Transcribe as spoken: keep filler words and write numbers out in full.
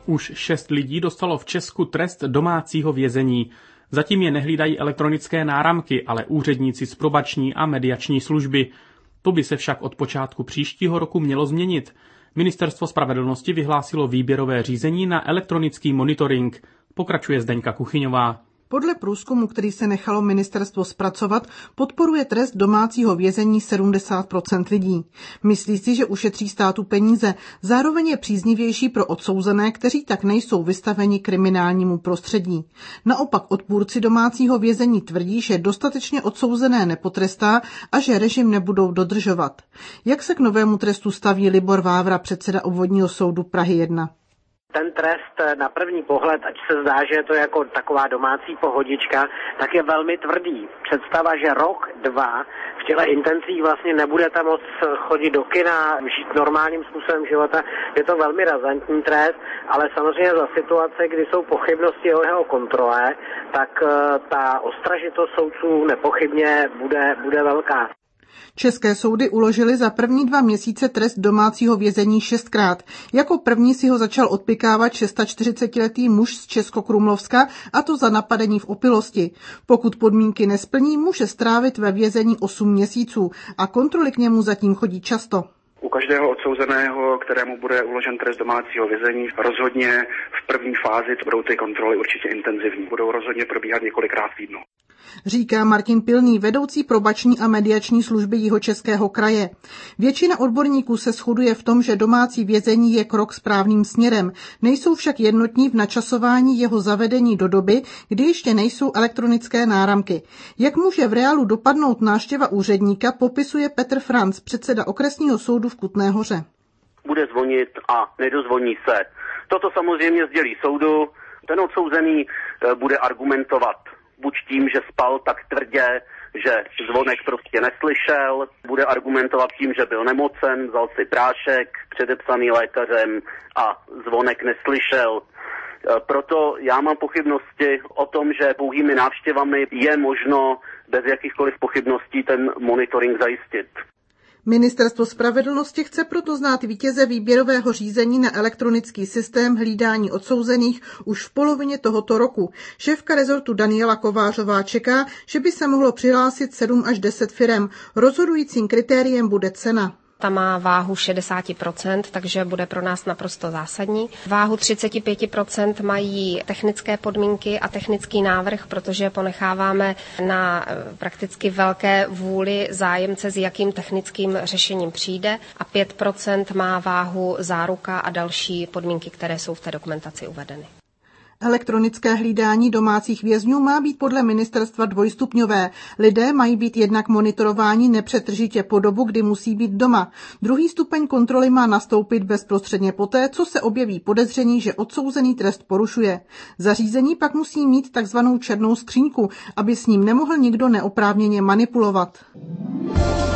Už šest lidí dostalo v Česku trest domácího vězení. Zatím je nehlídají elektronické náramky, ale úředníci z probační a mediační služby. To by se však od počátku příštího roku mělo změnit. Ministerstvo spravedlnosti vyhlásilo výběrové řízení na elektronický monitoring. Pokračuje Zdeňka Kuchyňová. Podle průzkumu, který se nechalo ministerstvo zpracovat, podporuje trest domácího vězení sedmdesát procent lidí. Myslí si, že ušetří státu peníze. Zároveň je příznivější pro odsouzené, kteří tak nejsou vystaveni kriminálnímu prostředí. Naopak odpůrci domácího vězení tvrdí, že dostatečně odsouzené nepotrestá a že režim nebudou dodržovat. Jak se k novému trestu staví Libor Vávra, předseda obvodního soudu Prahy jedna? Ten trest na první pohled, ať se zdá, že je to jako taková domácí pohodička, tak je velmi tvrdý. Představa, že rok, dva v těle intencích vlastně nebudete moc chodit do kina, žít normálním způsobem života, je to velmi razantní trest, ale samozřejmě za situace, kdy jsou pochybnosti o jeho kontrole, tak ta ostražitost soudců nepochybně bude, bude velká. České soudy uložily za první dva měsíce trest domácího vězení šestkrát. Jako první si ho začal odpikávat čtyřicetišestiletý muž z Českokrumlovska, a to za napadení v opilosti. Pokud podmínky nesplní, může strávit ve vězení osm měsíců a kontroly k němu zatím chodí často. U každého odsouzeného, kterému bude uložen trest domácího vězení, rozhodně v první fázi budou ty kontroly určitě intenzivní. Budou rozhodně probíhat několikrát týdnu. Říká Martin Pilný, vedoucí probační a mediační služby Jihočeského kraje. Většina odborníků se shoduje v tom, že domácí vězení je krok správným směrem. Nejsou však jednotní v načasování jeho zavedení do doby, kdy ještě nejsou elektronické náramky. Jak může v reálu dopadnout návštěva úředníka, popisuje Petr Franc, předseda okresního soudu v Kutné Hoře. Bude zvonit a nedozvoní se. Toto samozřejmě sdělí soudu. Ten odsouzený bude argumentovat buď tím, že spal tak tvrdě, že zvonek prostě neslyšel, bude argumentovat tím, že byl nemocen, vzal si prášek předepsaný lékařem a zvonek neslyšel. Proto já mám pochybnosti o tom, že pouhými návštěvami je možno bez jakýchkoliv pochybností ten monitoring zajistit. Ministerstvo spravedlnosti chce proto znát vítěze výběrového řízení na elektronický systém hlídání odsouzených už v polovině tohoto roku. Šéfka rezortu Daniela Kovářová čeká, že by se mohlo přihlásit sedm až deset firem. Rozhodujícím kritériem bude cena. Ta má váhu šedesát procent, takže bude pro nás naprosto zásadní. Váhu třicet pět procent mají technické podmínky a technický návrh, protože ponecháváme na prakticky velké vůli zájemce, s jakým technickým řešením přijde, a pět procent má váhu záruka a další podmínky, které jsou v té dokumentaci uvedeny. Elektronické hlídání domácích vězňů má být podle ministerstva dvojstupňové. Lidé mají být jednak monitorováni nepřetržitě po dobu, kdy musí být doma. Druhý stupeň kontroly má nastoupit bezprostředně poté, co se objeví podezření, že odsouzený trest porušuje. Zařízení pak musí mít takzvanou černou skříňku, aby s ním nemohl nikdo neoprávněně manipulovat.